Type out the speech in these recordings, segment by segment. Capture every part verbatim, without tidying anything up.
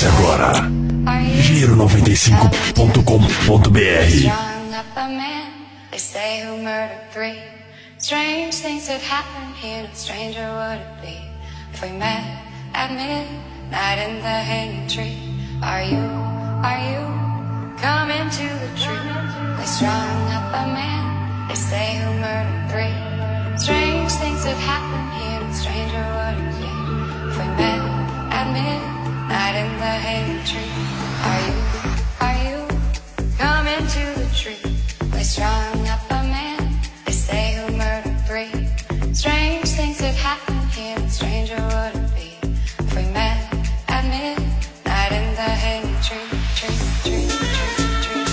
Acesse agora giro noventa e cinco ponto com ponto br. They say who murdered three. Strange things have happened here, no stranger would it be if we met at midnight in the hanging tree. Are you, are you coming to the tree? They strung up a man, they say who murdered three. Strange things have happened here, no stranger would it be if we met at midnight in the hanging tree. Are you, are you coming to the tree? They strung up a man, they say who murdered three. Strange things have happened here, and stranger would it be if we met at midnight in the hanging tree, tree, tree, tree, tree,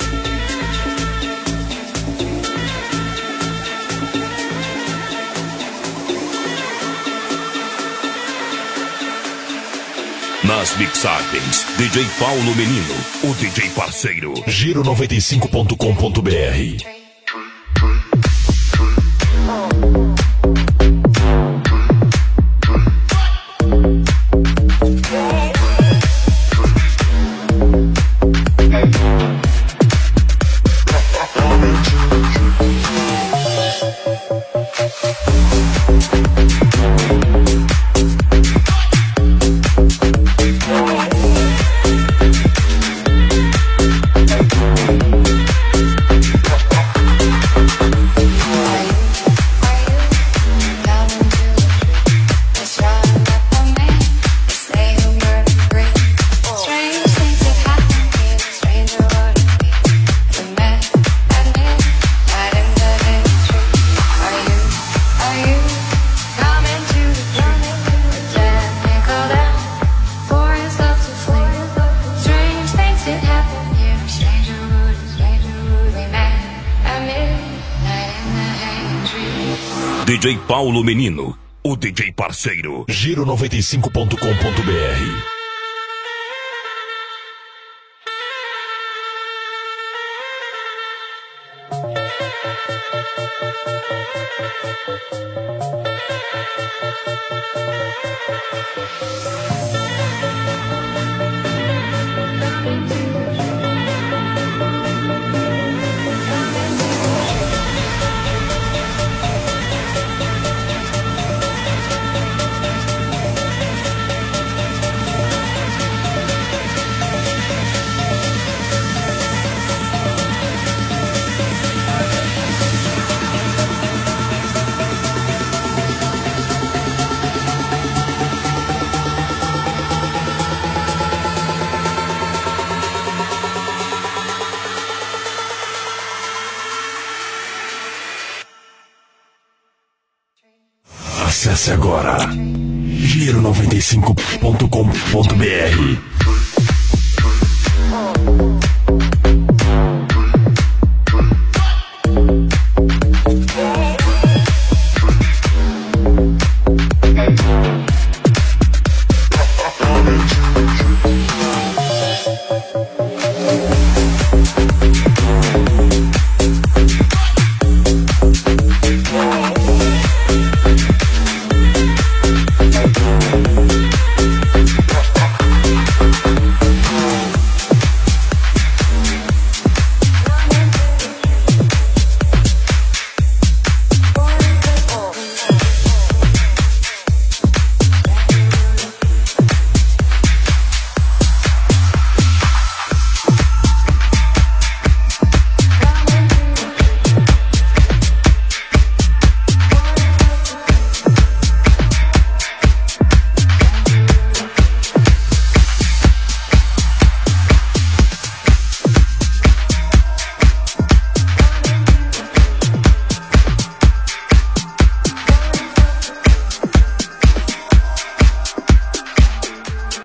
Nas mixagens, D J Paulo Menino, o D J parceiro. giro noventa e cinco ponto com ponto br. D J Paulo Menino, o D J parceiro. giro noventa e cinco ponto com ponto br. Acesse agora giro noventa e cinco ponto com ponto br.